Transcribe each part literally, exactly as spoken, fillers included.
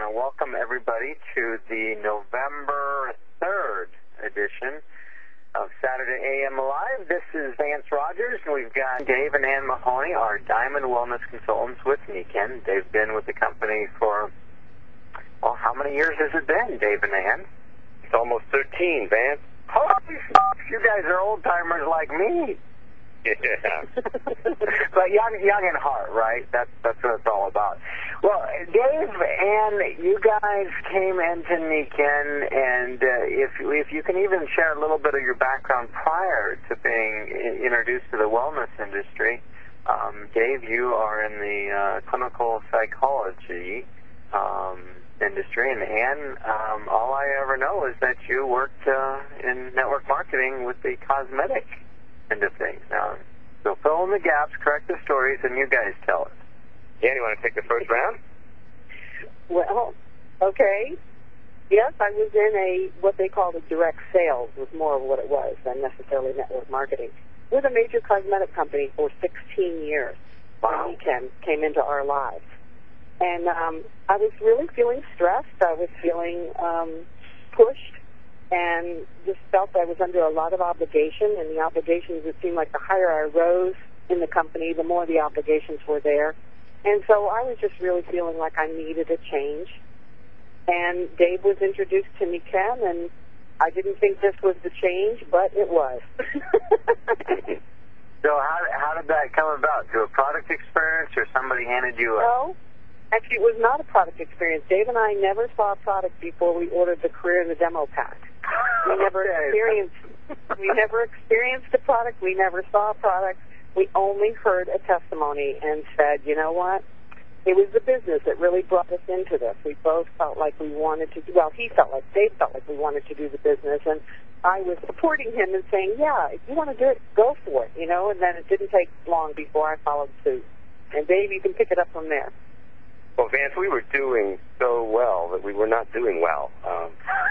want to welcome everybody to the November third edition of Saturday A M Alive. This is Vance Rogers, and we've got Dave and Ann Mahoney, our Diamond Wellness Consultants with Nikken. They've been with the company for, well, how many years has it been, Dave and Ann? It's almost thirteen, Vance. Holy smokes, you guys are old-timers like me. Yeah. But young, young in heart, right? That's that's what it's all about. Well, Dave and you guys came into Nikken, and uh, if if you can even share a little bit of your background prior to being introduced to the wellness industry. Um, Dave, you are in the uh, clinical psychology um, industry, and Ann, um, all I ever know is that you worked uh, in network marketing with the cosmetic end of things. Now, so fill in the gaps, correct the stories, and you guys tell us. Dan, you want to take the first round? Well, okay. Yes, I was in a, what they called a direct sales, was more of what it was than necessarily network marketing, with a major cosmetic company for sixteen years. Wow. Weekend came into our lives. And um, I was really feeling stressed. I was feeling um, pushed, and just felt I was under a lot of obligation, and the obligations, it seemed like the higher I rose in the company, the more the obligations were there. And so I was just really feeling like I needed a change. And Dave was introduced to Nikken, and I didn't think this was the change, but it was. So how, how did that come about? Through a product experience, or somebody handed you a... No. Actually, it was not a product experience. Dave and I never saw a product before we ordered the Career in the Demo Pack. We never experienced we never experienced a product. We never saw a product. We only heard a testimony and said, you know what? It was the business that really brought us into this. We both felt like we wanted to, well, he felt like, Dave felt like we wanted to do the business, and I was supporting him and saying, yeah, if you want to do it, go for it, you know, and then it didn't take long before I followed suit. And Dave, you can pick it up from there. Well, Vance, we were doing so well that we were not doing well. Um,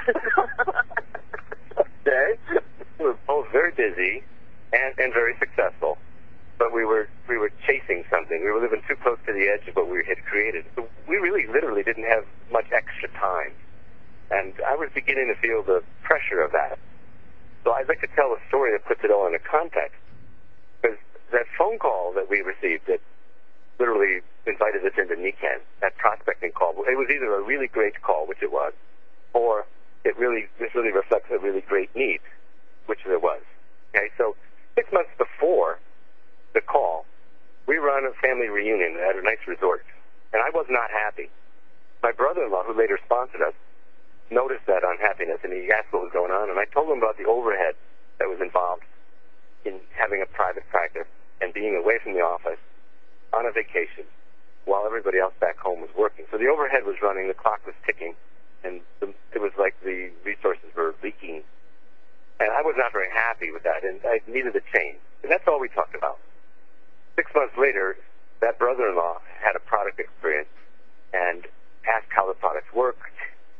okay. We were both very busy and, and very successful, but we were we were chasing something. We were living too close to the edge of what we had created. So we really literally didn't have much extra time, and I was beginning to feel the pressure of that. So I'd like to tell a story that puts it all into context, because that phone call that we received that literally invited us into Nikken, that prospecting call, it was either a really great call, which it was, or it really, this really reflects a really great need, which there was. Okay, so six months before the call, we were on a family reunion at a nice resort, and I was not happy. My brother-in-law, who later sponsored us, noticed that unhappiness, and he asked what was going on, and I told him about the overhead that was involved in having a private practice and being away from the office on a vacation while everybody else back home was working. So the overhead was running, the clock was ticking, and the, it was like the resources were leaking. And I was not very happy with that, and I needed a change. And that's all we talked about. Six months later, that brother-in-law had a product experience and asked how the products worked.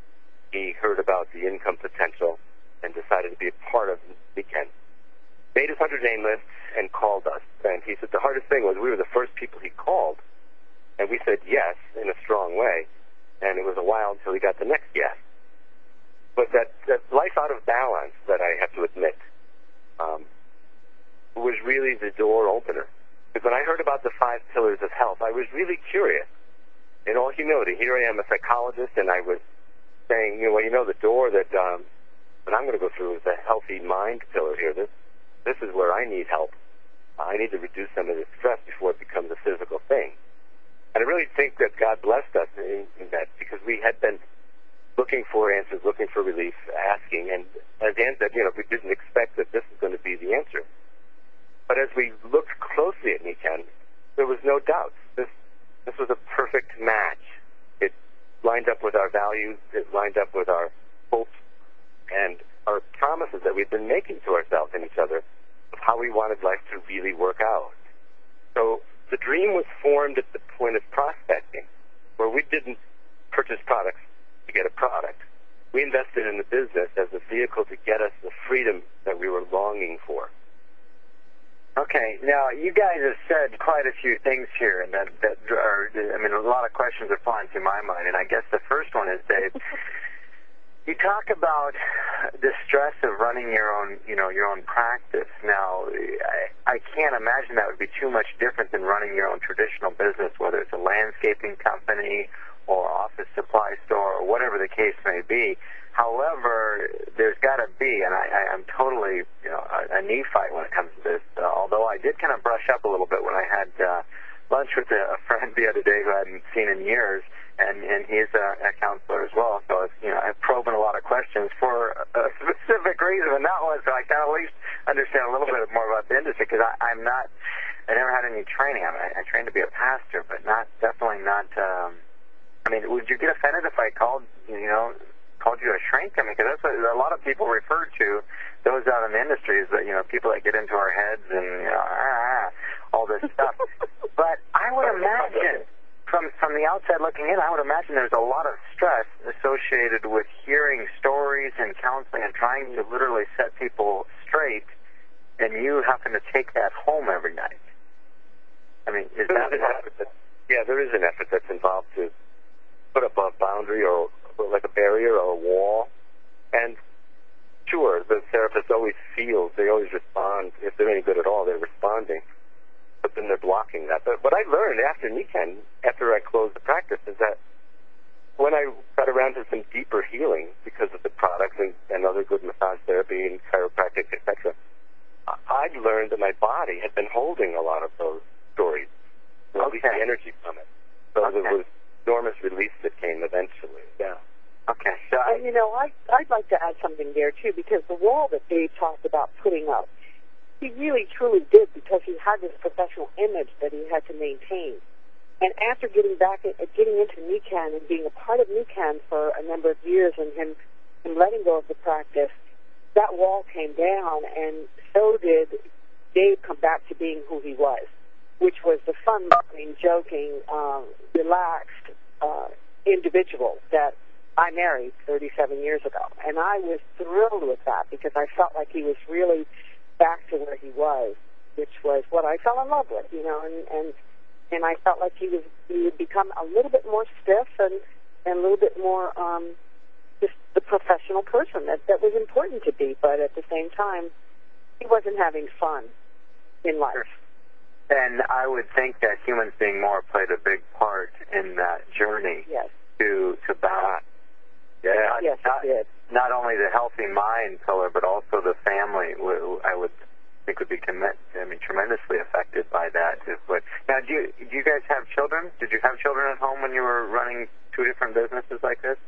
He heard about the income potential and decided to be a part of Nikken. Made his hundred-name list and called us. And he said the hardest thing was we were the first people he called, and we said yes in a strong way, and it was a while until he got the next yes. But that, that life out of balance that I have to admit um, was really the door opener. Because when I heard about the five pillars of health, I was really curious. In all humility, here I am, a psychologist, and I was saying, you know, well, you know, the door that um, that I'm going to go through is the healthy mind pillar here. This This is where I need help. I need to reduce some of the stress before it becomes a physical thing. And I really think that God blessed us in, in that, because we had been looking for answers, looking for relief, asking. And as Ann said, you know, we didn't expect that this was going to be the answer. But as we looked closely at Nikken, there was no doubt. This, this was a perfect match. It lined up with our values. It lined up with our hopes and our promises that we've been making to ourselves and each other of how we wanted life to really work out. So the dream was formed at the point of prospecting, where we didn't purchase products to get a product. We invested in the business as a vehicle to get us the freedom that we were longing for. Okay, now you guys have said quite a few things here, and that that are, I mean, a lot of questions are flying through my mind, and I guess the first one is, Dave, you talk about the stress of running your own, you know, your own practice. Now, I, I can't imagine that would be too much different than running your own traditional business, whether it's a landscaping company or office supply store or whatever the case may be. However, there's got to be, and I, I, I'm totally, you know, a, a neophyte when it comes to this. Uh, although I did kind of brush up a little bit when I had uh, lunch with a, a friend the other day who I hadn't seen in years, and and he's a, a counselor as well. So it's, you know, I'm probing a lot of questions for a specific reason, and that was so I can at least understand a little bit more about the industry, because I'm not, I never had any training. I, mean, I, I trained to be a pastor, but not definitely not. Um, I mean, would you get offended if I called, you know? called you a shrink? I mean, because that's what a lot of people refer to those out in the industry is that, you know, people that get into our heads and, you know, ah, all this stuff. But I would imagine, from from the outside looking in, I would imagine there's a lot of stress associated with hearing stories and counseling and trying to literally set people straight, and you having to take that home every night. I mean, is that... Yeah, there is an effort that's involved to put up a boundary or like a barrier or a wall. And sure, the therapist always feels, they always respond. If they're any good at all, they're responding. But then they're blocking that. But what I learned after Nikken, after I closed the practice, is that when I got around to some deeper healing because of the products and, and other good massage therapy and chiropractic, et cetera, I learned that my body had been holding a lot of those stories, or at least the energy from it. So okay. there was enormous release that came eventually. Yeah. Okay. So I, and, you know, I, I'd like to add something there, too, because the wall that Dave talked about putting up, he really, truly did, because he had this professional image that he had to maintain. And after getting back, at, getting into Nikken and being a part of Nikken for a number of years and him, him letting go of the practice, that wall came down, and so did Dave come back to being who he was, which was the fun-loving, joking, um, relaxed uh, individual that I married thirty-seven years ago. And I was thrilled with that because I felt like he was really back to where he was, which was what I fell in love with, you know, and, and, and I felt like he was he would become a little bit more stiff and, and a little bit more um, just the professional person that, that was important to be, but at the same time, he wasn't having fun in life. And I would think that humans being more played a big part in that journey. Yes. To to balance. Yeah. Yes, not, it did. Not only the healthy mind pillar, but also the family. I would think would be commit, I mean, tremendously affected by that. But now, do you do you guys have children? Did you have children at home when you were running two different businesses like this?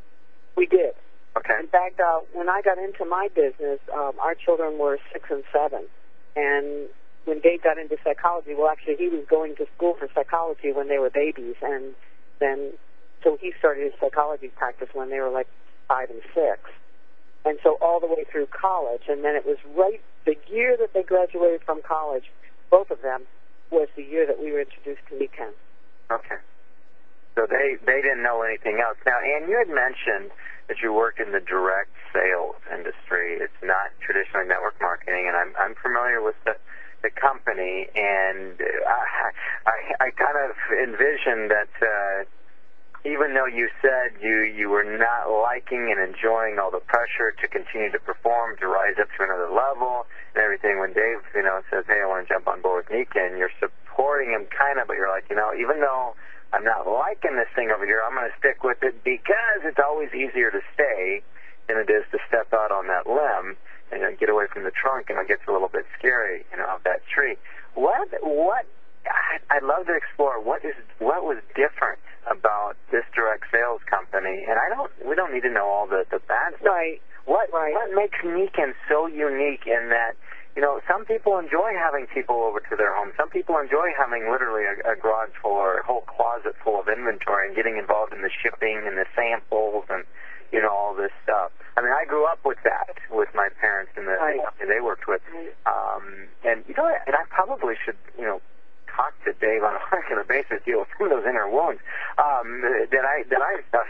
We did. Okay. In fact, uh, when I got into my business, um, our children were six and seven, and when Dave got into psychology, well, actually, he was going to school for psychology when they were babies, and then so he started his psychology practice when they were like five and six, and so all the way through college, and then it was right the year that they graduated from college, both of them, was the year that we were introduced to Nikken. Okay. So they they didn't know anything else. Now, Ann, you had mentioned that you work in the direct sales industry. It's not traditionally network marketing, and I'm I'm familiar with the the company, and I, I, I kind of envisioned that uh, even though you said you, you were not liking and enjoying all the pressure to continue to perform, to rise up to another level and everything, when Dave, you know, says, hey, I want to jump on board with Nikken, you're supporting him kind of, but you're like, you know, even though I'm not liking this thing over here, I'm going to stick with it because it's always easier to stay than it is to step out on that limb and you know, get away from the trunk, and it gets a little bit scary, you know, of that tree. What, what, I'd love to explore what is, what was different about this direct sales company, and I don't, we don't need to know all the, the bad stuff. Right. What, right. what makes Nikken so unique in that, you know, some people enjoy having people over to their home. Some people enjoy having literally a, a garage full or a whole closet full of inventory and getting involved in the shipping and the samples and, you know, all this stuff. I mean, I grew up with that with my parents and the right. and they worked with. Um, and, you know, and I probably should, you know, talk to Dave on a regular basis, deal with some of those inner wounds um, that I that I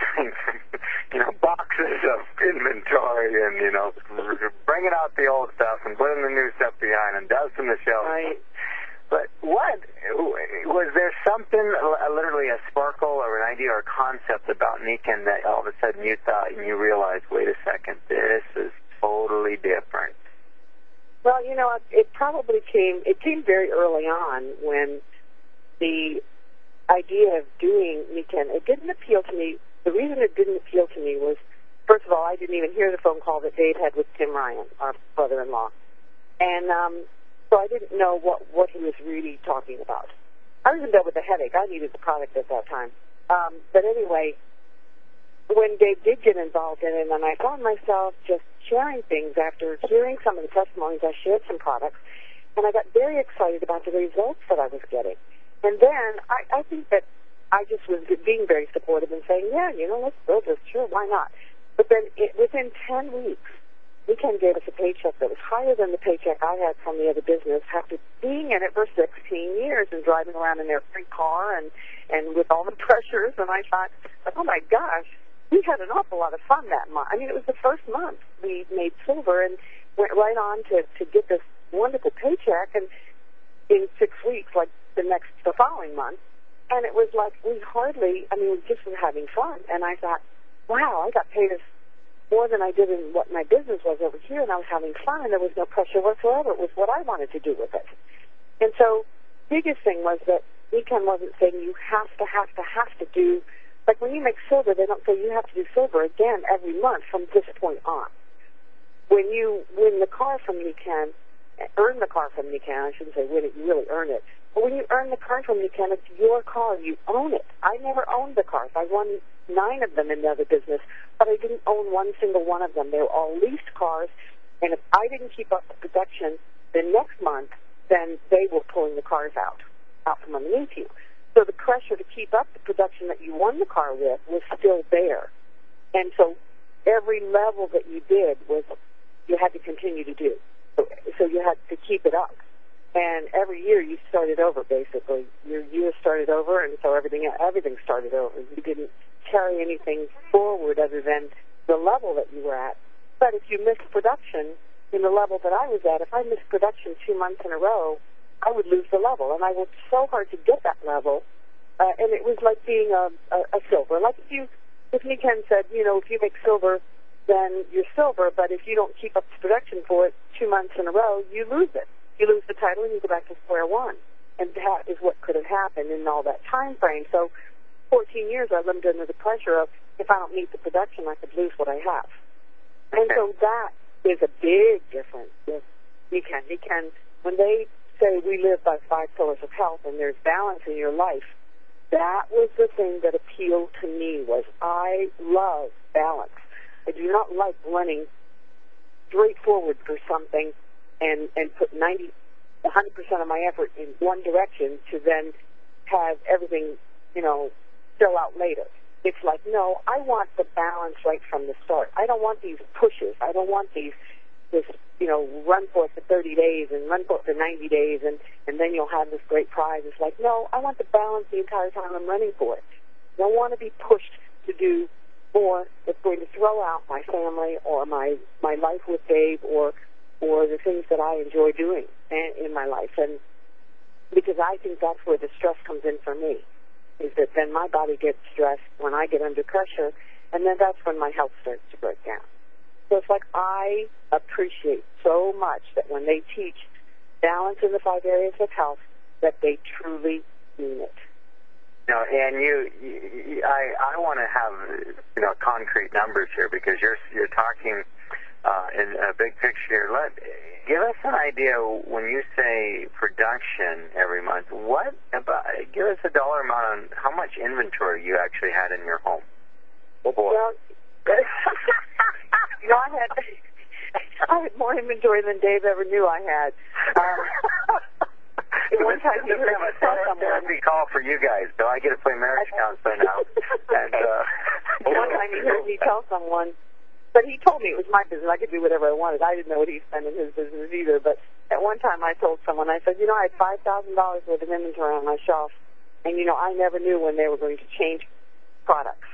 you know, boxes of inventory and, you know, bringing out the old stuff and putting the new stuff behind and dusting the shelves. Right. But what, was there something, literally a sparkle or an idea or a concept about Nikken that all of a sudden you thought and you realized, wait a second, this is totally different? Well, you know, it probably came, it came very early on when the idea of doing Nikken, it didn't appeal to me. The reason it didn't appeal to me was, first of all, I didn't even hear the phone call that Dave had with Tim Ryan, our brother-in-law. And um, so I didn't know what, what he was really talking about. I was in bed with a headache. I needed the product at that time. Um, but anyway, when Dave did get involved in it, and I found myself just sharing things after hearing some of the testimonies, I shared some products, and I got very excited about the results that I was getting. And then I, I think that I just was being very supportive and saying, yeah, you know, let's build this. Sure, why not? But then it, within ten weeks, Nikken gave us a paycheck that was higher than the paycheck I had from the other business after being in it for sixteen years and driving around in their free car and, and with all the pressures. And I thought, oh, my gosh, we had an awful lot of fun that month. I mean, it was the first month we made silver and went right on to, to get this wonderful paycheck. And in six weeks, like the next, the following month, and it was like we hardly, I mean, we just were having fun. And I thought, wow, I got paid as more than I did in what my business was over here, and I was having fun, and there was no pressure whatsoever. It was what I wanted to do with it. And so biggest thing was that Nikken wasn't saying you have to, have to, have to do, like when you make silver, they don't say you have to do silver again every month from this point on. When you win the car from Nikken, earn the car from Nikken, I shouldn't say win it, you really earn it. But when you earn the car from Nikken, it's your car. You own it. I never owned the cars. I won nine of them in the other business, but I didn't own one single one of them. They were all leased cars, and if I didn't keep up the production the next month, then they were pulling the cars out, out from underneath you. So the pressure to keep up the production that you won the car with was still there. And so every level that you did was you had to continue to do. So, so you had to keep it up. And every year you started over, basically. Your year started over, and so everything everything started over. You didn't carry anything forward other than the level that you were at. But if you missed production in the level that I was at, if I missed production two months in a row, I would lose the level. And I worked so hard to get that level, uh, and it was like being a, a, a silver. Like if you, if Nikken said, you know, if you make silver, then you're silver, but if you don't keep up the production for it two months in a row, you lose it. You lose the title and you go back to square one. And that is what could have happened in all that time frame. So fourteen years I lived under the pressure of if I don't meet the production, I could lose what I have. And so that is a big difference with Nikken. Nikken, when they say we live by five pillars of health and there's balance in your life, that was the thing that appealed to me was I love balance. I do not like running straight forward for something and, and put ninety, one hundred percent of my effort in one direction to then have everything, you know, fill out later. It's like, no, I want the balance right from the start. I don't want these pushes. I don't want these, this, you know, run for it for thirty days and run for it for ninety days and, and then you'll have this great prize. It's like, no, I want the balance the entire time I'm running for it. I don't want to be pushed to do more that's going to throw out my family or my, my life with Dave or or the things that I enjoy doing in my life. And because I think that's where the stress comes in for me, is that then my body gets stressed when I get under pressure, and then that's when my health starts to break down. So it's like I appreciate so much that when they teach balance in the five areas of health, that they truly mean it. No, and you, you I, I want to have, you know, concrete numbers here because you're you're talking uh, in a big picture here. Let give us an idea when you say production every month. What about? Give us a dollar amount on how much inventory you actually had in your home. Oh boy. Well, you know, I had I had more inventory than Dave ever knew I had. Um, One time he heard me tell someone. This is a call for you guys, so I get to play marriage counselor now. And uh, one time he heard me tell someone, but he told me it was my business. I could do whatever I wanted. I didn't know what he spent in his business either. But at one time I told someone, I said, you know, I had five thousand dollars worth of inventory on my shelf, and you know, I never knew when they were going to change products.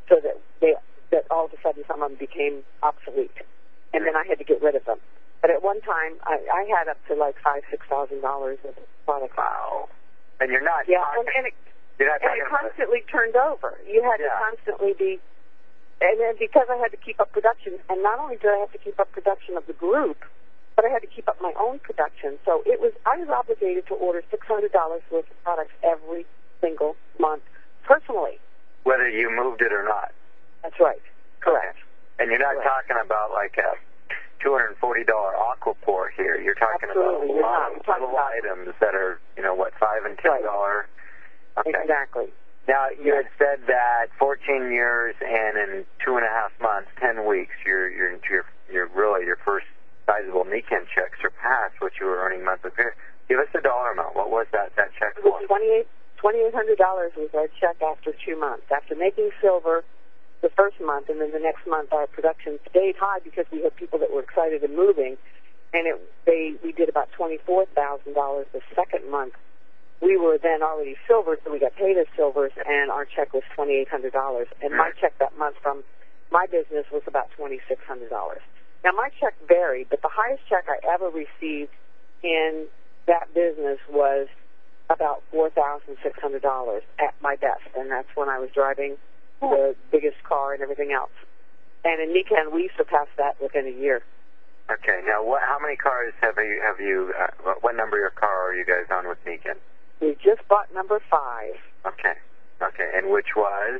so that they that all of a sudden some of them became obsolete, and then I had to get rid of them. But at one time, I, I had up to like five, six thousand dollars of product. Wow! And you're not yeah, talking, and, and it, you're not and it constantly turned over. You had yeah. to constantly be, and then because I had to keep up production, and not only did I have to keep up production of the group, but I had to keep up my own production. So it was I was obligated to order six hundred dollars worth of products every single month personally. Whether you moved it or not. That's right. Correct. Okay. And you're not Correct. talking about like a two hundred forty dollars Aquaport here. You're talking Absolutely. about a lot of little about items that are, you know, what, five and ten dollars. Right. Okay. Exactly. Now you had said that fourteen years and in two and a half months, ten weeks, you're you're into your you're really your first sizable Nikken check surpassed what you were earning monthly pay. Give us the dollar amount. What was that that check for? Twenty-eight twenty-eight hundred dollars was our check after two months. After making silver the first month, and then the next month our production stayed high because we had people that were excited and moving, and it they we did about twenty-four thousand dollars the second month. We were then already silver, so we got paid as silvers, and our check was twenty-eight hundred dollars. And my check that month from my business was about twenty-six hundred dollars. Now, my check varied, but the highest check I ever received in that business was about four thousand six hundred dollars at my best, and that's when I was driving the biggest car and everything else. And in Nikken, we surpassed that within a year. Okay. Now, what? How many cars have you? Have you? Uh, what number of your car are you guys on with Nikken? We just bought number five. Okay. Okay. And which was?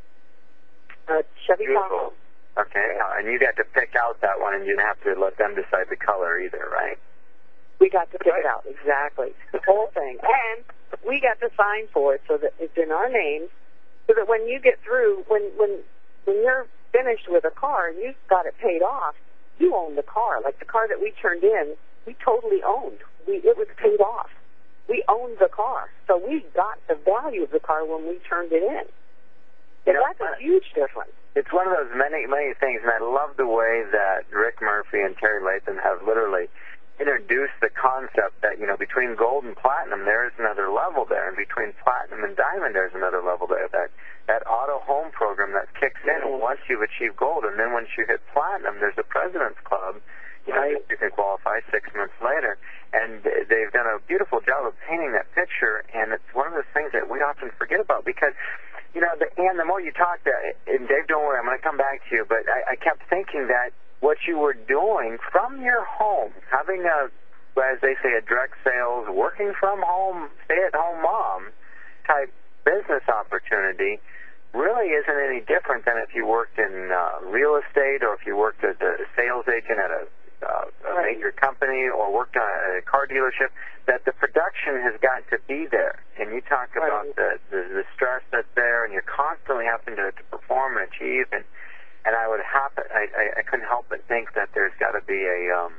Uh, Chevy Beautiful. Tahoe. Okay. Uh, and you got to pick out that one, and you didn't have to let them decide the color either, right? We got to pick it out, exactly. The whole thing. And we got to sign for it so that it's in our names, so that when you get through, when when when you're finished with a car and you've got it paid off, you own the car. Like the car that we turned in, we totally owned. We It was paid off. We owned the car. So we got the value of the car when we turned it in. So You know, that's a huge difference. It's one of those many, many things, and I love the way that Rick Murphy and Terry Latham have literally introduced the concept that, you know, between gold and platinum, there is another level there, and between platinum and diamond, there's another level there. That that auto home program that kicks in Mm-hmm. once you've achieved gold, and then once you hit platinum, there's a President's Club, you know, Right. you can qualify six months later. And they've done a beautiful job of painting that picture, and it's one of those things that we often forget about because, you know, the, and the more you talk, to, and Dave, don't worry, I'm going to come back to you, but I, I kept thinking that what you were doing from your home, having a, as they say, a direct sales, working from home, stay-at-home mom type business opportunity really isn't any different than if you worked in uh, real estate or if you worked as a sales agent at a, uh, a Right. major company or worked on a car dealership, that the production has got to be there. And you talk Right. about the, the, the stress that's there, and you're constantly having to, to perform and achieve, and And I would happen, I, I, I couldn't help but think that there's got to be a, um,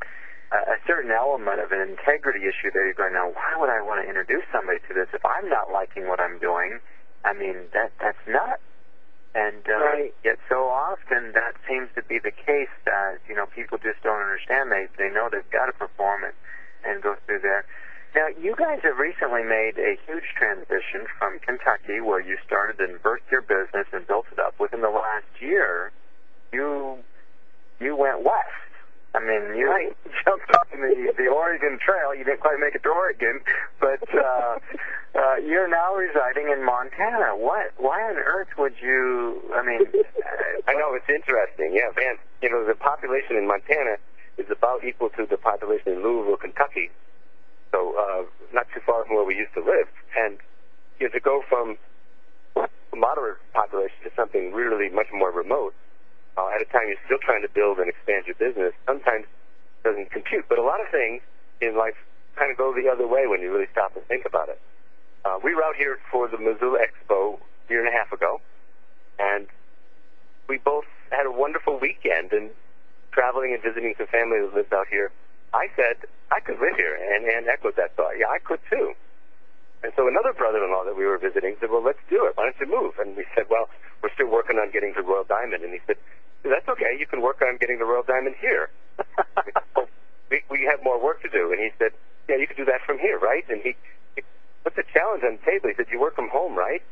a, a certain element of an integrity issue there. You're going, now, why would I want to introduce somebody to this if I'm not liking what I'm doing? I mean, that that's nuts. And uh, Right. yet so often that seems to be the case that, you know, people just don't understand. They they know they've got to perform it and go through there. Now, you guys have recently made a huge transition from Kentucky, where you started and birthed your business and built it up. Within the last year, you you went west. I mean, you Right. jumped on the, the Oregon Trail. You didn't quite make it to Oregon, but uh, uh, you're now residing in Montana. What? Why on earth would you? I mean, I know, it's interesting. Yeah, man. You know, the population in Montana is about equal to the population in Louisville, Kentucky. So uh, not too far from where we used to live. And you know, to go from a moderate population to something really much more remote, uh, at a time you're still trying to build and expand your business, sometimes doesn't compute. But a lot of things in life kind of go the other way when you really stop and think about it. Uh, we were out here for the Missoula Expo a year and a half ago, and we both had a wonderful weekend and traveling and visiting some family that lives out here. I said, I could live here, and Ann echoed that thought. Yeah, I could too. And so another brother-in-law that we were visiting said, well, let's do it. Why don't you move? And we said, well, we're still working on getting to Royal Diamond. And he said, that's okay. You can work on getting the Royal Diamond here. well, we, we have more work to do. And he said, yeah, you can do that from here, right? And he, he put the challenge on the table. He said, you work from home, right?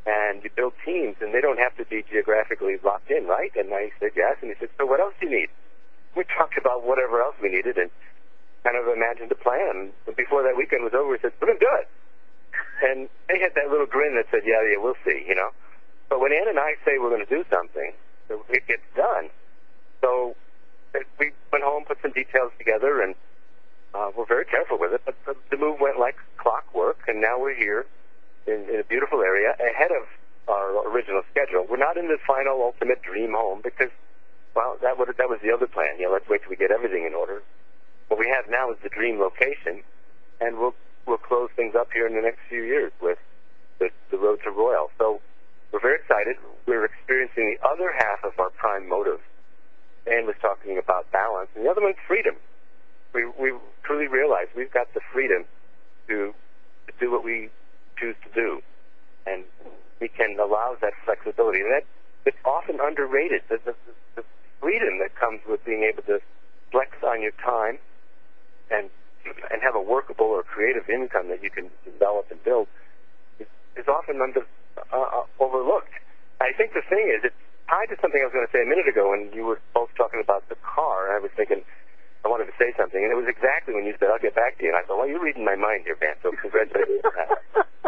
and you build teams, and they don't have to be geographically locked in, right? And I said yes, and he said, so what else do you need? We talked about whatever else we needed and kind of imagined a plan. But before that weekend was over, we said, we're going to do it. And they had that little grin that said, yeah, yeah, we'll see, you know. But when Ann and I say we're going to do something, it gets done. So we went home, put some details together, and uh, we're very careful with it. But the, the move went like clockwork, and now we're here in, in a beautiful area ahead of our original schedule. We're not in the final ultimate dream home because, well, that, would, that was the other plan. You know, let's wait till we get everything in order. What we have now is the dream location, and we'll we'll close things up here in the next few years with the, the road to Royal. So we're very excited. We're experiencing the other half of our prime motive. Ann was talking about balance, and the other one's freedom. We we truly realize we've got the freedom to, to do what we choose to do, and we can allow that flexibility. And that it's often underrated, the, the, the freedom that comes with being able to flex on your time and and have a workable or creative income that you can develop and build is, is often under, uh, overlooked. I think the thing is, it's tied to something I was going to say a minute ago when you were both talking about the car. I was thinking, I wanted to say something, and it was exactly when you said, I'll get back to you. And I thought, well, you're reading my mind here, Ben, so congratulations on that.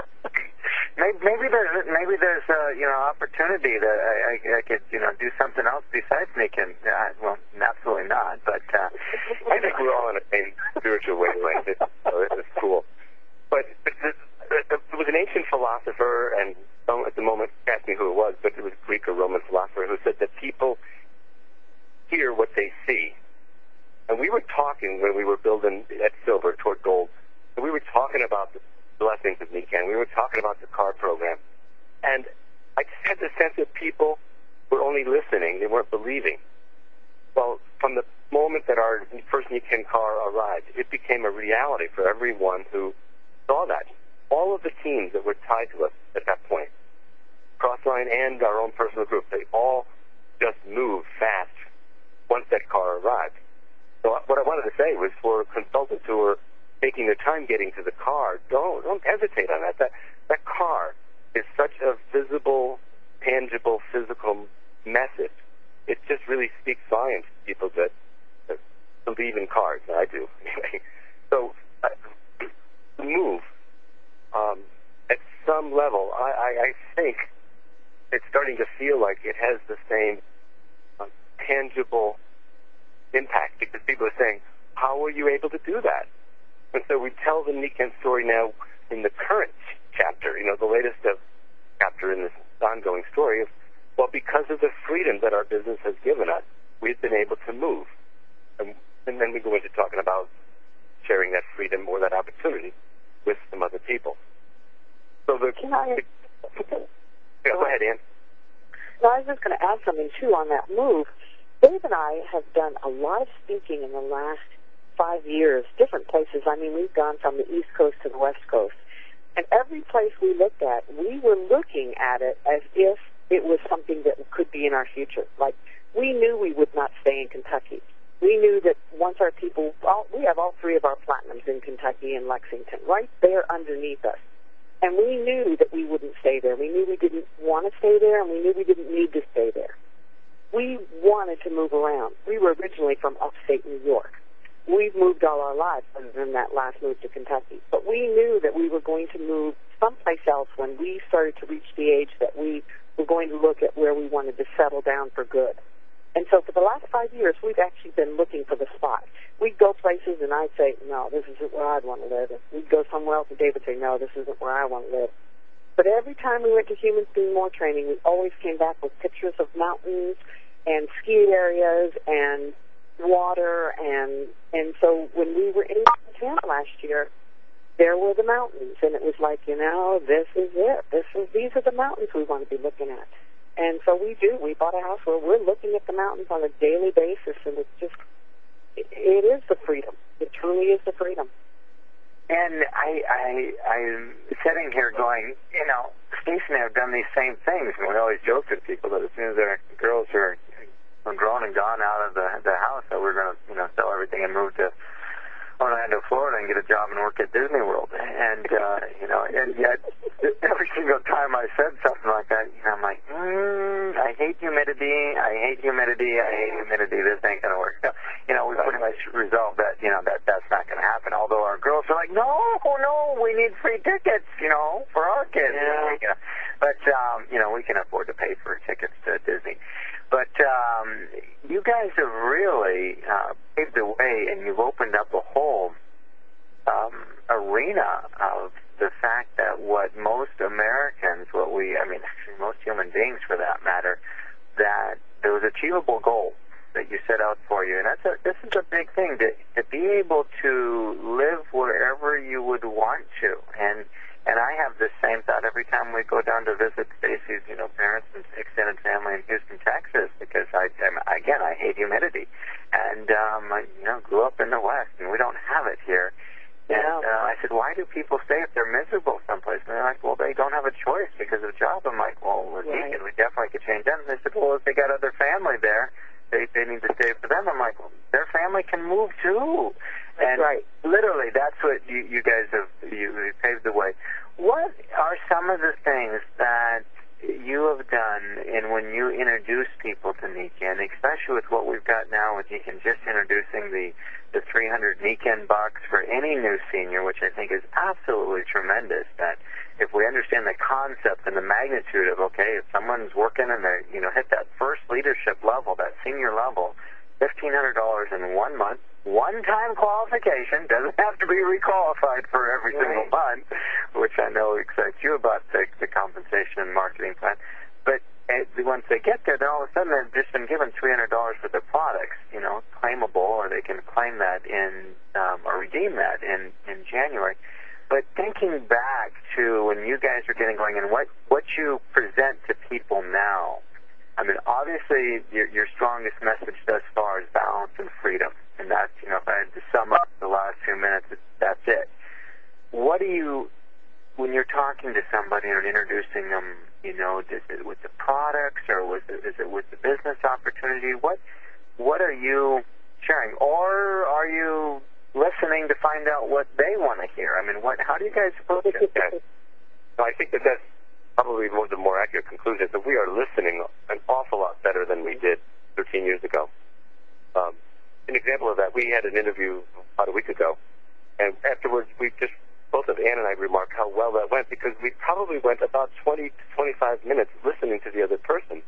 Maybe, maybe there's maybe there's uh, you know opportunity that I, I, I could you know do something else besides making. Uh, well, absolutely not. But uh, I think we're all on the same spiritual wavelength. It's, so it's cool. But, but the, the, the, there was an ancient philosopher, and um, at the moment, ask me who it was, but it was a Greek or Roman philosopher who said that people hear what they see. And we were talking when we were building at Silver toward gold, and we were talking about the blessings of Nikken. We were talking about the car program. And I just had the sense that people were only listening. They weren't believing. Well, from the moment that our first Nikken car arrived, it became a reality for everyone who saw that. All of the teams that were tied to us at that point, Crossline and our own personal group, they all just moved fast once that car arrived. So what I wanted to say was for consultants who were taking their time getting to the car, don't don't hesitate on that. That that car is such a visible, tangible, physical message. It just really speaks volumes to people that, that believe in cars. I do. So uh, the move, um, at some level, I, I, I think it's starting to feel like it has the same uh, tangible impact because people are saying, how were you able to do that? And so we tell the Nikken story now in the current chapter, you know, the latest of chapter in this ongoing story of, well, because of the freedom that our business has given us, we've been able to move. And, and then we go into talking about sharing that freedom or that opportunity with some other people. So the... Can I... The, yeah, go ahead, Ann. No, I was just going to add something, too, on that move. Dave and I have done a lot of speaking in the last five years, different places. I mean, we've gone from the East Coast to the West Coast. And every place we looked at, we were looking at it as if it was something that could be in our future. Like, we knew we would not stay in Kentucky. We knew that once our people, all, we have all three of our platinums in Kentucky and Lexington, right there underneath us. And we knew that we wouldn't stay there. We knew we didn't want to stay there, and we knew we didn't need to stay there. We wanted to move around. We were originally from upstate New York. We've moved all our lives other than that last move to Kentucky. But we knew that we were going to move someplace else when we started to reach the age that we were going to look at where we wanted to settle down for good. And so for the last five years, we've actually been looking for the spot. We'd go places, and I'd say, no, this isn't where I'd want to live. And we'd go somewhere else, and Dave would say, no, this isn't where I want to live. But every time we went to Humans Doing More training, we always came back with pictures of mountains and ski areas and water, and and so when we were in camp last year, there were the mountains, and it was like, you know, this is it. This is these are the mountains we want to be looking at. And so we do. We bought a house where we're looking at the mountains on a daily basis, and it's just, it, it is the freedom. It truly is the freedom. And I, I, I'm sitting here going, you know, Stacey and I have done these same things, and we always joke with people that as soon as our girls are grown and gone out of the the house, that we're going to, you know, sell everything and move to, or Orlando, Florida, and get a job and work at Disney World. And, uh, you know, and yet every single time I said something like that, you know, I'm like, mm, I hate humidity, I hate humidity, I hate humidity, this ain't going to work. So, you know, we pretty much resolved that, you know, that that's not going to happen. Although our girls are like, no, no, we need free tickets, you know, for our kids. Yeah. You know. But, um, you know, we can afford to pay for tickets to Disney. But um, you guys have really uh, paved the way, and you've opened up a whole um, arena of the fact that what most Americans, what we, I mean, actually most human beings for that matter, that there was achievable goals that you set out for you. And that's a, this is a big thing, to, to be able to live wherever you would want to. And And I have the same thought every time we go down to visit Stacy's, you know, parents and extended family in Houston, Texas, because I, again, I hate humidity, and um, I, you know, grew up in the West, and we don't have it here. And uh, I said, why do people stay if they're miserable someplace? And they're like, well, they don't have a choice because of the job. I'm like, well, we're right. Deacon, we definitely could change that. And they said, well, if they got other family there, they they need to stay for them. I'm like, well, their family can move too. That's and right. Literally, that's what you, you guys have you, you paved the way. What are some of the things that you have done in when you introduce people to Nikken, especially with what we've got now with Nikken just introducing the, the three hundred Nikken bucks for any new senior, which I think is absolutely tremendous, that if we understand the concept and the magnitude of, okay, if someone's working and they, you know, hit that first leadership level, that senior level, fifteen hundred dollars in one month, one-time qualification, doesn't have to be requalified for every right. single month, which I know excites you about the, the compensation and marketing plan. But uh, once they get there, then all of a sudden they've just been given three hundred dollars for their products, you know, claimable, or they can claim that in, um, or redeem that in, in January. But thinking back to when you guys were getting going and what, what you present to people now, I mean, obviously, your, your strongest message thus far is balance and freedom. And that's, you know, if I had to sum up the last few minutes, that's it. What do you, when you're talking to somebody and introducing them, you know, is it with the products or was it, is it with the business opportunity? What, what are you sharing? Or are you listening to find out what they want to hear? I mean, what, how do you guys approach it? Yeah. So I think that that's probably one of the more accurate conclusions, that we are listening an awful lot better than we did thirteen years ago. Um, an example of that, we had an interview about a week ago, and afterwards we just, both of Ann and I remarked how well that went, because we probably went about twenty to twenty-five minutes listening to the other person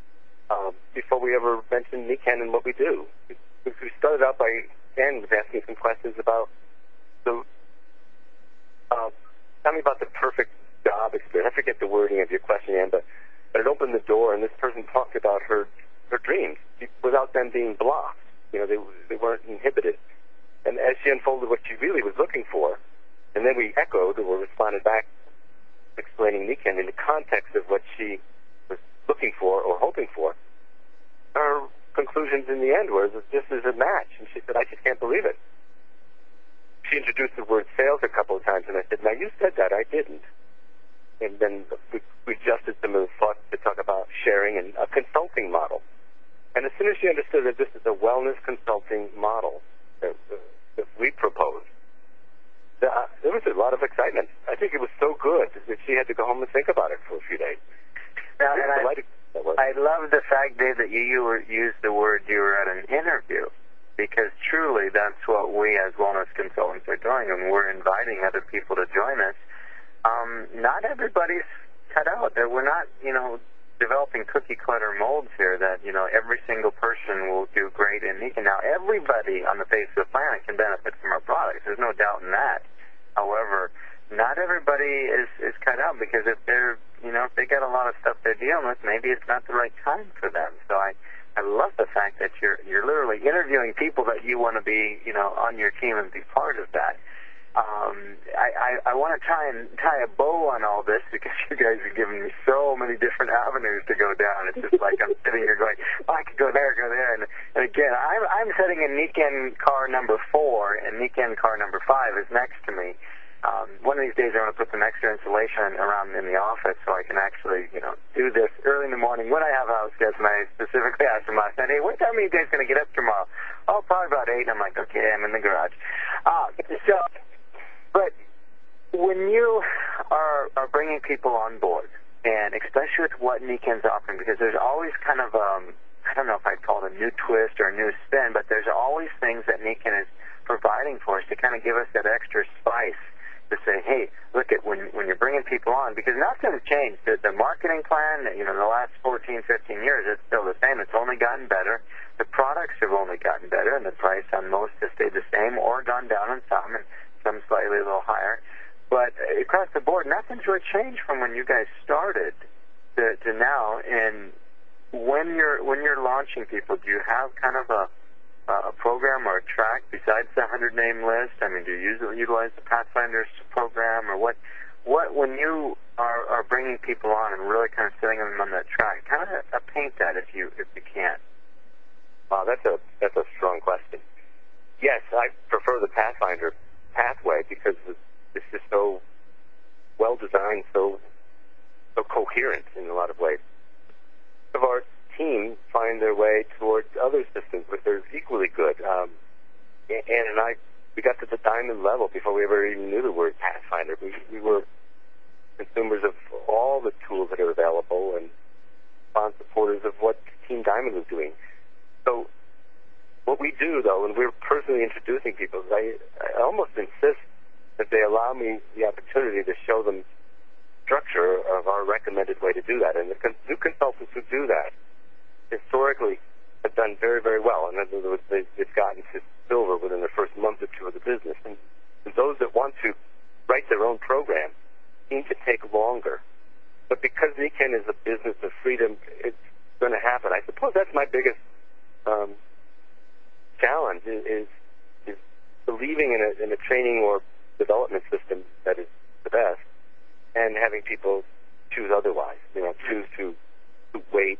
um, before we ever mentioned Nikken and what we do. We started out by, Ann was asking some questions about the, uh, tell me about the perfect job experience. I forget the wording of your question, Ann, but, but it opened the door, and this person talked about her her dreams without them being blocked. You know, they they weren't inhibited. And as she unfolded what she really was looking for, and then we echoed or responded back, explaining Nikken in the context of what she was looking for or hoping for, her conclusions in the end were that this is a match. And she said, I just can't believe it. She introduced the word sales a couple of times, and I said, now you said that, I didn't. And then we, we adjusted some of the thought to talk about sharing and a consulting model. And as soon as she understood that this is a wellness consulting model that, uh, that we proposed, uh, there was a lot of excitement. I think it was so good that she had to go home and think about it for a few days. Now, and I, I love the fact, Dave, that you, you were, used the word you were at an interview, because truly that's what we as wellness consultants are doing, and we're inviting other people to join us. Um, not everybody's cut out. We're not, you know, developing cookie-cutter molds here that, you know, every single person will do great in Nikken. Now, everybody on the face of the planet can benefit from our products. There's no doubt in that. However, not everybody is, is cut out, because if they're, you know, if they got a lot of stuff they're dealing with, maybe it's not the right time for them. So I, I love the fact that you're, you're literally interviewing people that you want to be, you know, on your team and be part of that. Um, I, I, I want to try and tie a bow on all this, because you guys are giving me so many different avenues to go down. It's just like I'm sitting here going, oh, I could go there, go there. And, and again, I'm, I'm setting a Nikken car number four, and Nikken car number five is next to me. um, one of these days I want to put some extra insulation around in the office so I can actually, you know, do this early in the morning when I have house guests. And I specifically asked them last night, hey, what time are you guys going to get up tomorrow? Oh, probably about eight. And I'm like, okay, I'm in the garage. Uh, so, but when you are, are bringing people on board, and especially with what Niken's offering, because there's always kind of, um, I don't know if I'd call it a new twist or a new spin, but there's always things that Niken is providing for us to kind of give us that extra spice to say, hey, look at when when you're bringing people on, because nothing's changed. The, the marketing plan, you know, in the last fourteen, fifteen years, it's still the same. It's only gotten better. The products have only gotten better, and the price on most has stayed the same or gone down on some, and some slightly a little higher. But across the board, nothing's really changed from when you guys started to, to now. And when you're when you're launching people, do you have kind of a a program or a track besides the hundred name list? I mean, do you use, utilize the Pathfinders program, or what? What when you are, are bringing people on and really kind of setting them on that track? Kind of uh, paint that if you if you can. Wow, that's a that's a strong question. Yes, I prefer the Pathfinder pathway because it's just so well designed, so so coherent in a lot of ways. Of our team find their way towards other systems which are equally good. Um, Ann and I, we got to the diamond level before we ever even knew the word Pathfinder. We, we were consumers of all the tools that are available and fond supporters of what Team Diamond was doing. So what we do, though, when we're personally introducing people, I, I almost insist that they allow me the opportunity to show them structure of our recommended way to do that. And the con- new consultants who do that historically have done very, very well. And they've gotten to silver within the first month or two of the business. And those that want to write their own program seem to take longer. But because Niken is a business of freedom, it's going to happen. I suppose that's my biggest um, challenge is, is, is believing in a, in a training or development system that is the best and having people choose otherwise, you know, choose to, to wait,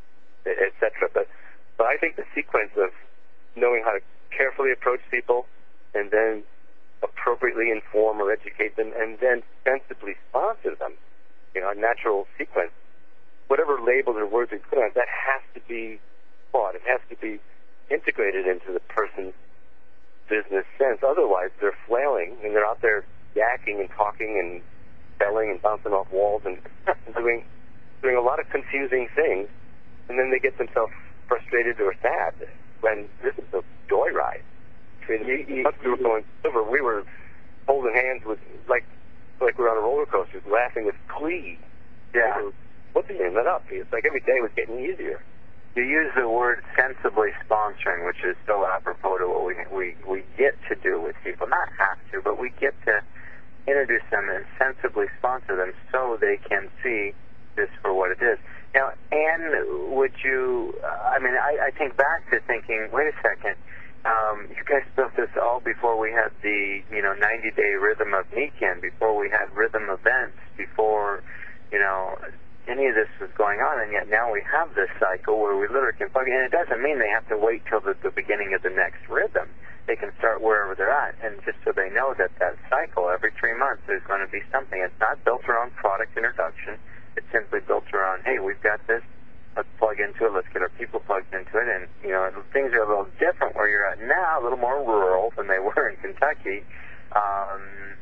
et cetera. But, but I think the sequence of knowing how to carefully approach people and then appropriately inform or educate them and then sensibly sponsor them, you know, a natural sequence, whatever labels or words we put on it, that has to be taught. It has to be integrated into the person's business sense. Otherwise, they're flailing and they're out there yakking and talking and selling and bouncing off walls and doing doing a lot of confusing things. And then they get themselves frustrated or sad when this is a joyride. I mean, once we were going silver, we were holding hands with, like, like we were on a roller coaster, laughing with glee. Yeah. We were flipping that up. It's like every day was getting easier. You use the word sensibly sponsoring, which is so apropos to what we, we, we get to do with people. Not have to, but we get to introduce them and sensibly sponsor them so they can see this for what it is. Now, Ann, would you, uh, I mean, I, I think back to thinking, wait a second, um, you guys built this all before we had the, you know, ninety-day rhythm of Niken, before we had rhythm events, before, you know, any of this was going on, and yet now we have this cycle where we literally can plug in. And it doesn't mean they have to wait till the, the beginning of the next rhythm. They can start wherever they're at, and just so they know that that cycle, every three months, there's going to be something. It's not built around product introduction. It's simply built around, hey, we've got this, let's plug into it, let's get our people plugged into it, and, you know, things are a little different where you're at now, a little more rural than they were in Kentucky, um,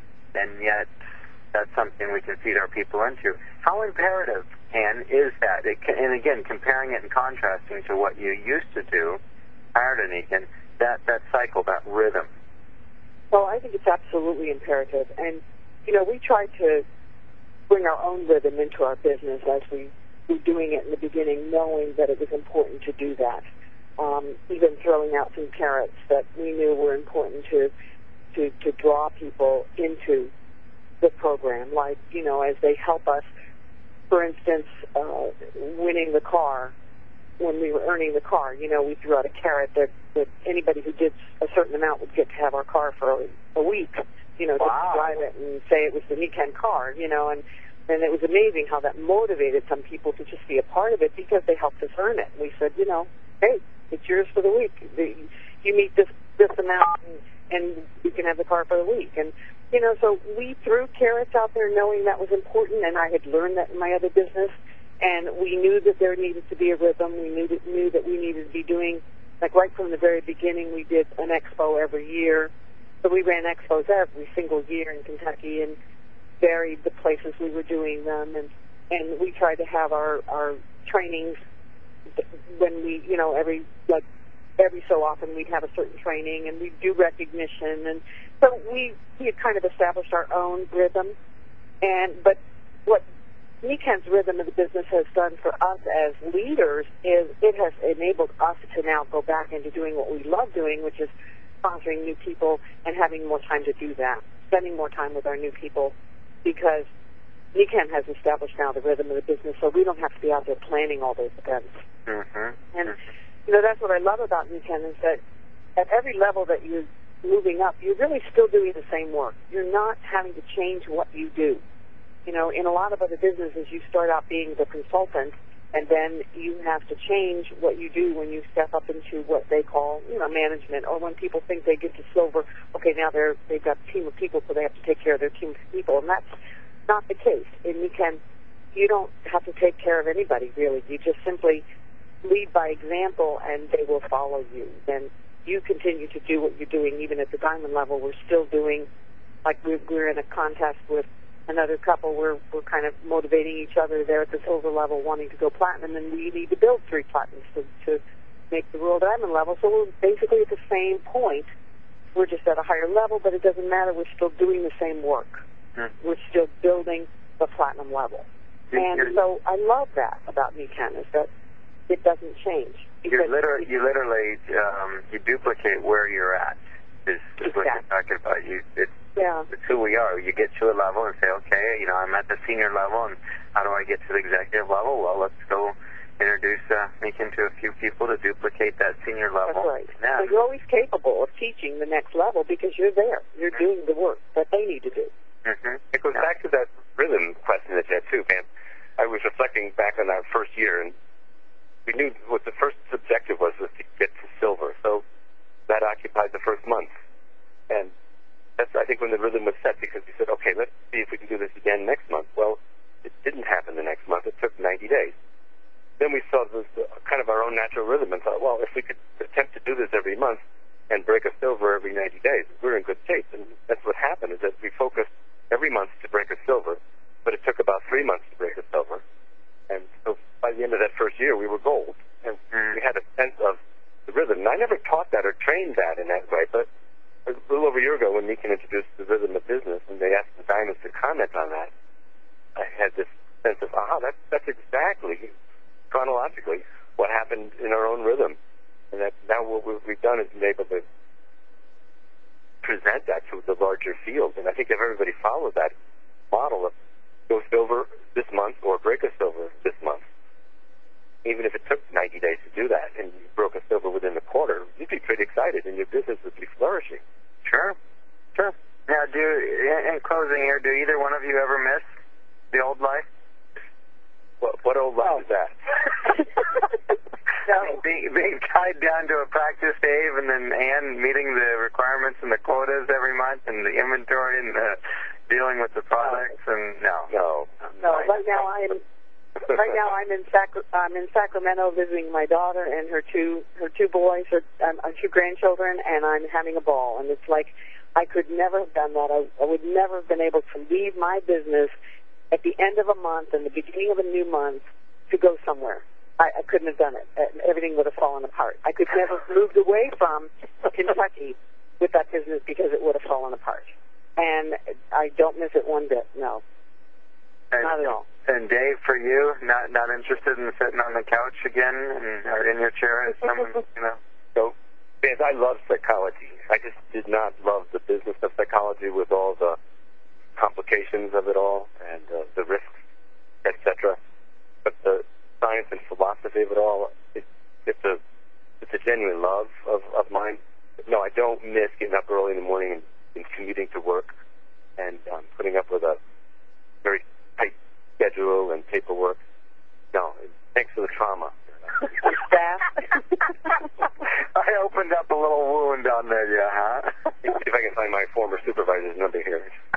and yet that's something we can feed our people into. How imperative, Ann, is that? It can, and again, comparing it and contrasting to what you used to do prior to Niken, that, that cycle, that rhythm. Well, I think it's absolutely imperative. And, you know, we try to bring our own rhythm into our business as we were doing it in the beginning, knowing that it was important to do that. Um, even throwing out some carrots that we knew were important to, to, to draw people into the program, like, you know, as they help us, for instance, uh, winning the car, when we were earning the car, you know, we threw out a carrot that, that anybody who did a certain amount would get to have our car for a, a week, you know, wow. just to drive it and say it was the Niken car, you know, and, and it was amazing how that motivated some people to just be a part of it because they helped us earn it. We said, you know, hey, it's yours for the week. The, you meet this, this amount and, and you can have the car for the week. And you know, so we threw carrots out there knowing that was important, and I had learned that in my other business, and we knew that there needed to be a rhythm. We knew that, knew that we needed to be doing, like right from the very beginning, we did an expo every year. So we ran expos every single year in Kentucky and varied the places we were doing them, and, and we tried to have our, our trainings when we, you know, every, like, every so often we'd have a certain training, and we'd do recognition, and so we, we had kind of established our own rhythm. And but what NECANN's rhythm of the business has done for us as leaders is it has enabled us to now go back into doing what we love doing, which is sponsoring new people and having more time to do that, spending more time with our new people, because NECANN has established now the rhythm of the business, so we don't have to be out there planning all those events. Mm-hmm. And you know, that's what I love about NECANN is that at every level that you're moving up, you're really still doing the same work. You're not having to change what you do. You know, in a lot of other businesses, you start out being the consultant, and then you have to change what you do when you step up into what they call, you know, management, or when people think they get to silver, okay, now they're, they've got a team of people, so they have to take care of their team of people, and that's not the case. In NECANN, you don't have to take care of anybody, really. You just simply lead by example, and they will follow you. And you continue to do what you're doing, even at the diamond level. We're still doing, like we're, we're in a contest with another couple. We're, we're kind of motivating each other there at the silver level, wanting to go platinum, and we need to build three platinums to, to make the world diamond level. So we're basically at the same point. We're just at a higher level, but it doesn't matter. We're still doing the same work. Mm-hmm. We're still building the platinum level. And so I love that about NECANN, is that it doesn't change. You literally, you literally, um, you duplicate where you're at. Is, is exactly. what you're talking about. You, it's, yeah. it's who we are. You get to a level and say, okay, you know, I'm at the senior level, and how do I get to the executive level? Well, let's go introduce uh, NECANN to a few people to duplicate that senior level. That's right. Yeah. So you're always capable of teaching the next level because you're there. You're mm-hmm. doing the work that they need to do. Mm-hmm. It goes yeah. back to that rhythm question that you had, too, Pam. I was reflecting back on our first year, and we knew what the first objective was, was to get to silver. So that occupied the first month. And that's, I think, when the rhythm was set, because we said, okay, let's see if we can do this again next month. Well, it didn't happen the next month. It took ninety days. Then we saw this uh, kind of our own natural rhythm and thought, well, if we could attempt to do this every month and break a silver every ninety days, we're in good shape. And that's what happened, is that we focused every month to break a silver, but it took about three months to break a silver. And so by the end of that first year, we were gold. And mm. we had a sense of the rhythm. And I never taught that or trained that in that way, but a little over a year ago when NECANN introduced the rhythm of business and they asked the diamonds to comment on that, I had this sense of, aha, that's, that's exactly, chronologically, what happened in our own rhythm. And that now what we've done is been able to present that to the larger field. And I think if everybody followed that model of go silver this month or break a silver this month, even if it took ninety days to do that and you broke a silver within the quarter, you'd be pretty excited and your business would be flourishing. Sure. Sure. Now, do, in closing here, do either one of you ever miss the old life? What, what old life oh. is that? No. Being, being tied down to a practice, Dave, and then Ann meeting the requirements and the quotas every month and the inventory and the dealing with the products, and no. No. No, right now I'm... Right now, I'm in Sac- I'm in Sacramento visiting my daughter and her two her two boys, her um, her two grandchildren, and I'm having a ball. And it's like I could never have done that. I, I would never have been able to leave my business at the end of a month and the beginning of a new month to go somewhere. I, I couldn't have done it. Everything would have fallen apart. I could never have moved away from Kentucky with that business because it would have fallen apart. And I don't miss it one bit. No, and, not at all. And Dave, for you, not not interested in sitting on the couch again and, or in your chair as someone, you know? So, Vance, I love psychology. I just did not love the business of psychology with all the complications of it all and uh, the risks, et cetera. But the science and philosophy of it all, it, it's a it's a genuine love of, of mine. No, I don't miss getting up early in the morning and, and commuting to work and um, putting up with a very tight schedule and paperwork. No, thanks for the trauma. I opened up a little wound on there, yeah, huh? See if I can find my former supervisor's number here.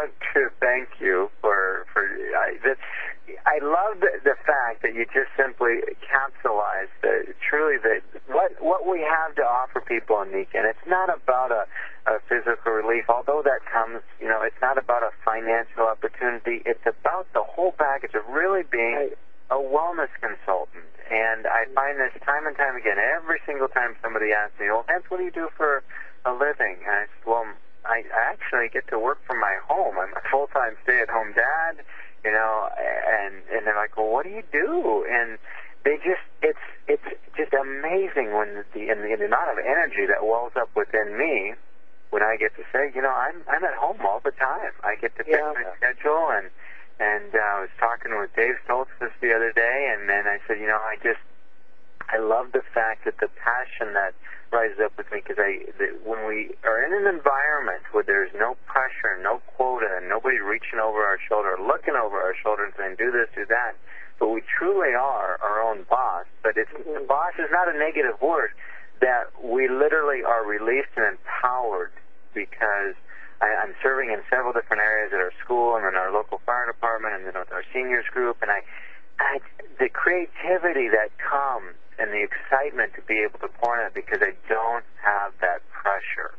want to thank you for for I, this. I love the, the fact that you just simply capsulized the, truly the what what we have to offer people in Nikken. It's not about a, a physical relief, although that comes. You know, it's not about a financial opportunity. It's about the whole package of really being a wellness consultant. And I find this time and time again. Every single time somebody asks me, "Well, Vance, what do you do for a living?" And I said, "Well, I actually get to work from my home. I'm a full-time stay-at-home dad." You know, and and they're like, "Well, what do you do?" And they just, it's it's just amazing when the and the, the amount of energy that wells up within me when I get to say, you know, I'm I'm at home all the time. I get to pick Yeah. my schedule, and and uh, I was talking with Dave Stoltz this the other day, and then I said, you know, I just I love the fact that the passion that rises up with me, because I the, when we are in an environment where there's no pressure, no quota, and nobody reaching over our shoulder, looking over our shoulder and saying, do this, do that, but we truly are our own boss. But it's Mm-hmm. the boss is not a negative word. That we literally are released and empowered, because I, I'm serving in several different areas at our school and in our local fire department and then with our seniors group, and I, I the creativity that comes and the excitement to be able to pour in it, because I don't have that pressure.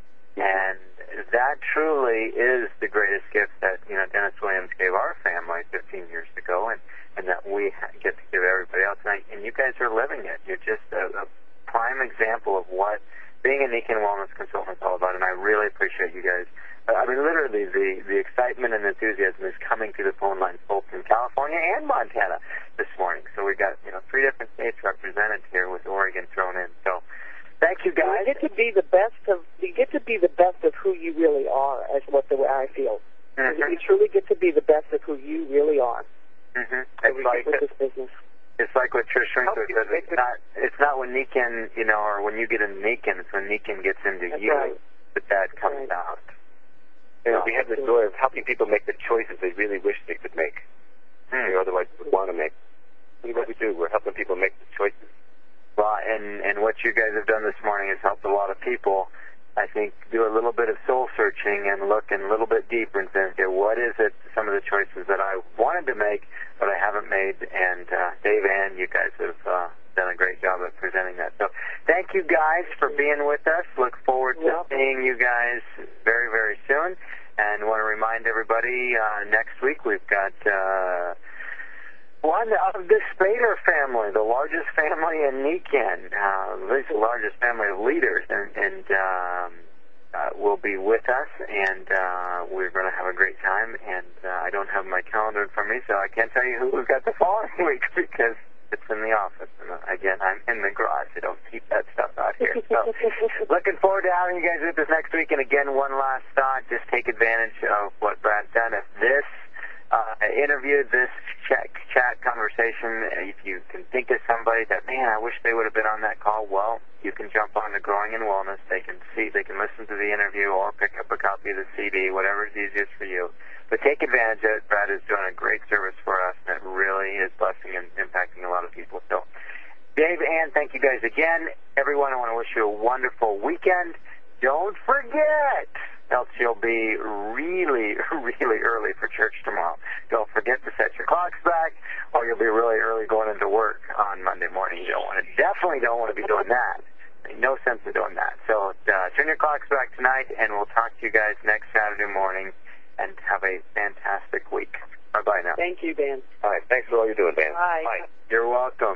And that truly is the greatest gift that, you know, Dennis Williams gave our family fifteen years ago, and, and that we ha- get to give everybody else. And, I, and you guys are living it. You're just a, a prime example of what being a Nikken Wellness Consultant is all about, and I really appreciate you guys. I mean, literally, the, the excitement and enthusiasm is coming through the phone lines, both in California and Montana this morning. So we got, you know, three different states represented here with Oregon thrown in. So thank you, guys. You get to be the best of you get to be the best of who you really are, as what the way I feel. Mm-hmm. You truly get to be the best of who you really are. Mm-hmm. It's It's like with this business. It's like what Trish Winkler says. It's not, it's not when Nikken, you know, or when you get into Nikken, it's when Nikken gets into That's you right. that that comes Right. out. You know, we have the joy of helping people make the choices they really wish they could make, Hmm. or otherwise would want to make. That's what we do. We're helping people make the choices. Well, and, and what you guys have done this morning has helped a lot of people, I think, do a little bit of soul searching and look a little bit deeper and say, okay, what is it, some of the choices that I wanted to make but I haven't made? And uh, Dave and you guys have uh, done a great job of presenting that. So thank you guys for being with us. Look forward to Welcome. seeing you guys very, very soon. And want to remind everybody, uh, next week we've got uh, one of the Spader family, the largest family in Nikken, uh, at least the largest family of leaders, and, and um, uh, will be with us, and uh, we're going to have a great time. And uh, I don't have my calendar in front of me, so I can't tell you who we've got the following week because it's in the office. And uh, again, I'm in the garage. I don't keep that stuff out here. So looking forward to having you guys with us next week. And again, one last thought, just take advantage of what Brad's done. If this uh, interview, this chat, chat conversation, if you can think of somebody that, man, I wish they would have been on that call, well, you can jump on to Growing in Wellness. They can see, they can listen to the interview or pick up a copy of the C D, whatever is easiest for you. But take advantage of it. Brad is doing a great service for us, and it really is blessing and impacting a lot of people. So, Dave, Ann, thank you guys again. Everyone, I want to wish you a wonderful weekend. Don't forget, else you'll be really, really early for church tomorrow. Don't forget to set your clocks back, or you'll be really early going into work on Monday morning. You don't want to, definitely don't want to be doing that. No sense in doing that. So uh, turn your clocks back tonight, and we'll talk to you guys next Saturday morning. And have a fantastic week. Bye-bye now. Thank you, Dan. All right. Thanks for all you're doing, Dan. Bye. Bye. You're welcome.